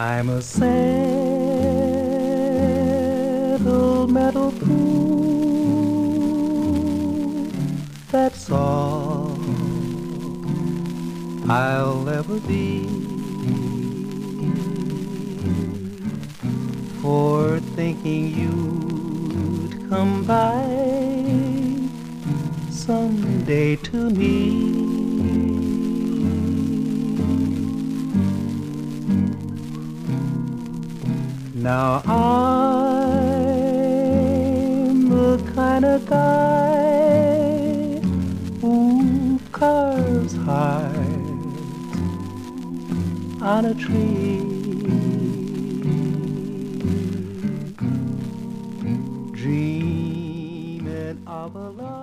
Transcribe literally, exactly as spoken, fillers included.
I'm a sentimental fool. That's all I'll ever be, for thinking you'd come by someday to me. Now I'm the kind of guy who carves hearts on a tree, dreaming of a love